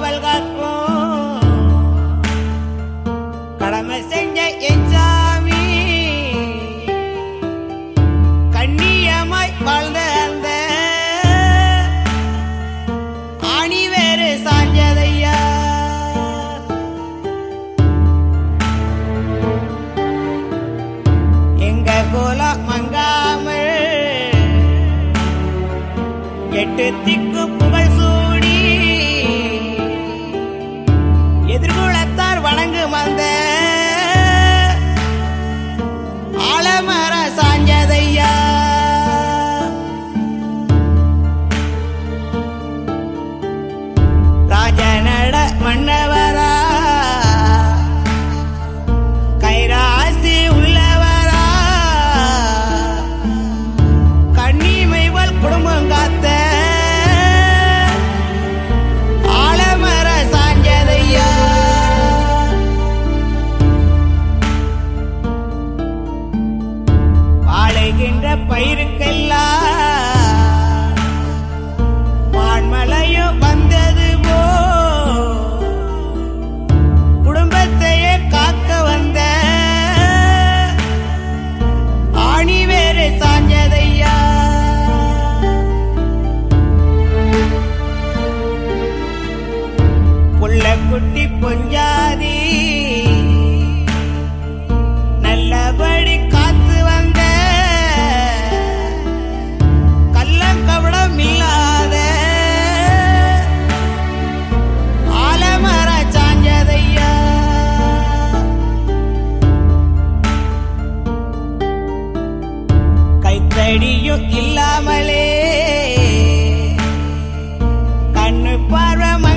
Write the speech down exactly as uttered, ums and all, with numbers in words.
காவல் காக்கும் கடமை செஞ்ச எச்சாமி கண்ணியமாய் வாழ்ந்த அந்த ஆணி வேறு சாஞ்சதையா எங்க கோலா மங்காமல் எட்டு திக்கு புகழ் சூடி எதிர்குலத்தார் வணங்கு வந்த ஆலமர சாஞ்சதையா ராஜநட மன்னவரா கைராசி உள்ளவரா கண்ணிமைவல் குடும்பம் காத்த ஆலமர சாஞ்சதையா வாழைகின்ற பயிருக்கெல்லாம் வான்மலையோ வந்தது போ குடும்பத்தையே காக்க வந்த ஆணி வேறு சாஞ்சதையா புள்ள குட்டி பொஞ்சாதி நல்லபடி காத்து வந்த கள்ளங்கவடம் இல்லாத ஆலமர சாஞ்சதையா கைத்தடியும் இல்லாமலே கண்ணு பார்வை